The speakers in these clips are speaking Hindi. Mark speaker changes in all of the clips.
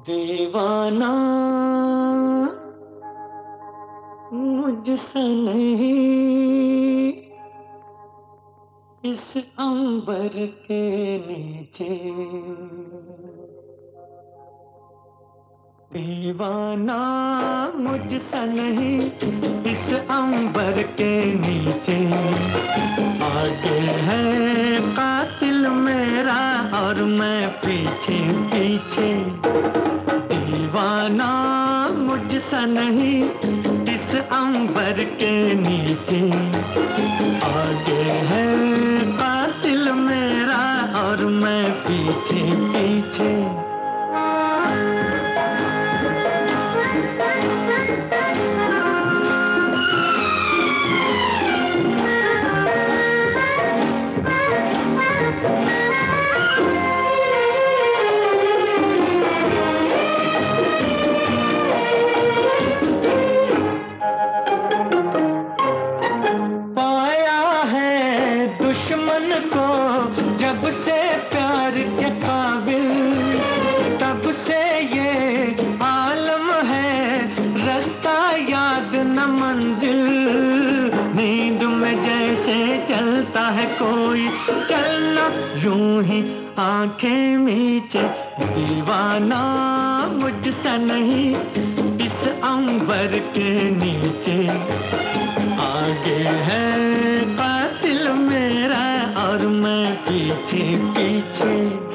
Speaker 1: दीवाना मुझसे नहीं, इस अंबर के नीचे। दीवाना मुझसे नहीं, इस अंबर के नीचे। आगे है कातिल मेरा और मैं पीछे पीछे। दीवाना मुझसे नहीं, इस अंबर के नीचे। आगे है कातिल मेरा और मैं पीछे पीछे। दुश्मन को जब से प्यार के काबिल, तब से ये आलम है, रास्ता याद न मंजिल। नींद में जैसे चलता है कोई, चलना यूं ही आंखें मीचे। दीवाना मुझसे नहीं, इस अंबर के नीचे। आगे है कातिल मेरा और मैं पीछे पीछे।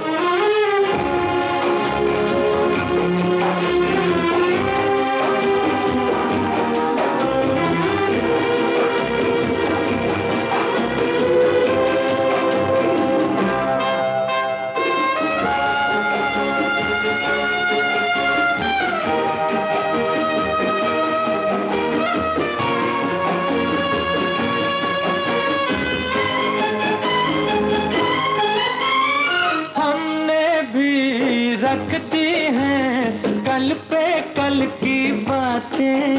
Speaker 1: रखती हैं कल पे कल की बातें।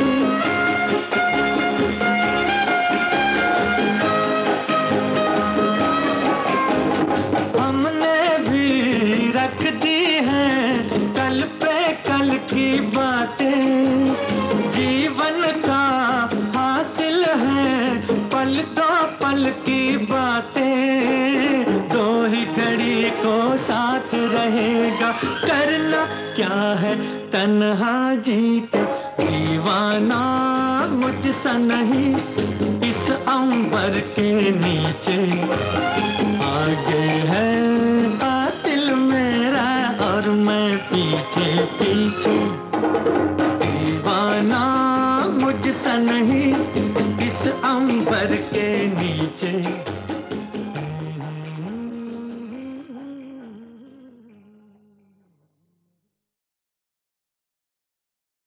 Speaker 1: हमने भी रख दी हैं कल पे कल की बातें। जीवन का हासिल है पल दो पल की बातें। दो ही घड़ी को साथ रहेगा, करना क्या है तन्हा जी के। दीवाना मुझसे नहीं, इस अंबर के नीचे। आगे है कातिल मेरा और मैं पीछे पीछे। दीवाना मुझसे नहीं, इस अंबर के नीचे।